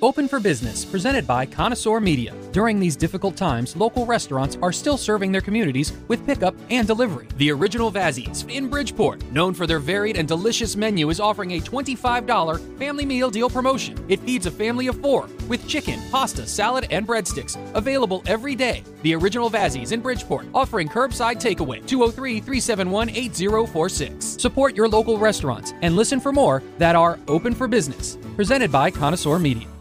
Open for Business, presented by Connoisseur Media. During these difficult times, local restaurants are still serving their communities with pickup and delivery. The Original Vazzies in Bridgeport, known for their varied and delicious menu, is offering a $25 family meal deal promotion. It feeds a family of 4 with chicken, pasta, salad, and breadsticks. Available every day. The Original Vazzies in Bridgeport, offering curbside takeaway. 203-371-8046. Support your local restaurants and listen for more that are open for business. Presented by Connoisseur Media.